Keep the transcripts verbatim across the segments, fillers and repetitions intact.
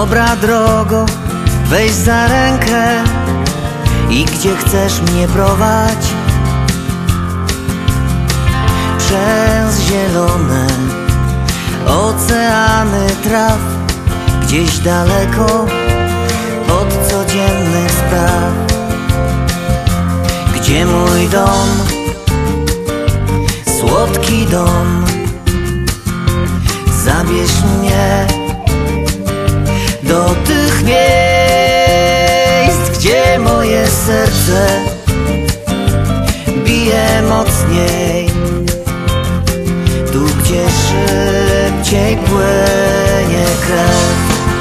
Dobra drogo, weź za rękę i gdzie chcesz mnie prowadź. Przez zielone oceany traw, gdzieś daleko od codziennych spraw. Gdzie mój dom, słodki dom, zabierz mnie do tych miejsc, gdzie moje serce bije mocniej, tu gdzie szybciej płynie krew.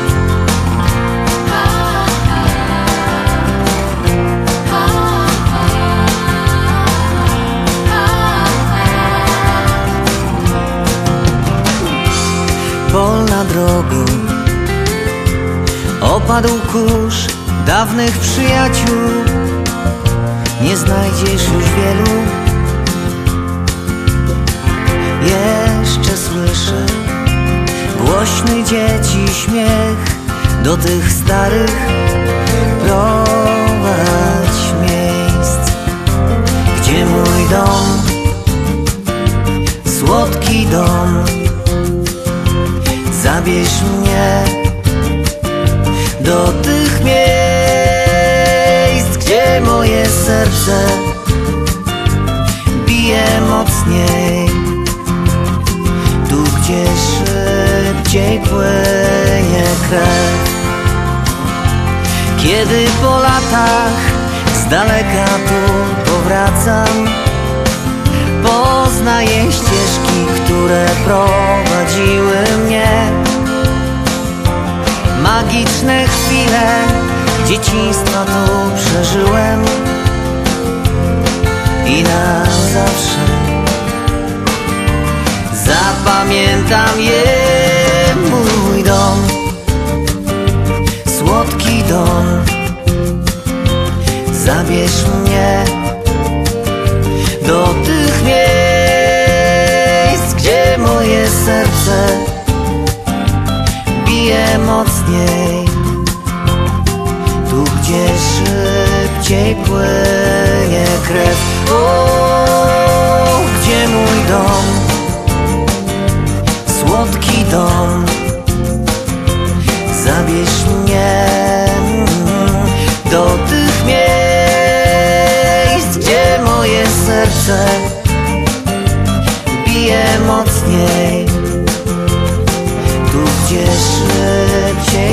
Polna drogo, opadł kurz dawnych przyjaciół, nie znajdziesz już wielu. Jeszcze słyszę głośny dzieci śmiech, do tych starych prowadź miejsc. Gdzie mój dom, słodki dom, zabierz mnie do tych miejsc, gdzie moje serce bije mocniej, tu gdzie szybciej płynie krew. Kiedy po latach z daleka tu powracam, poznaję ścieżki, które prowadziły mnie. Magiczne chwile dzieciństwa tu przeżyłem i na zawsze zapamiętam je. Mój dom, słodki dom, zabierz mnie do tych miejsc, gdzie moje serce bije mocniej, tu gdzie szybciej płynie krew. O, gdzie mój dom, słodki dom, zabierz mnie do tych miejsc, gdzie moje serce bije mocniej, tu gdzie szybciej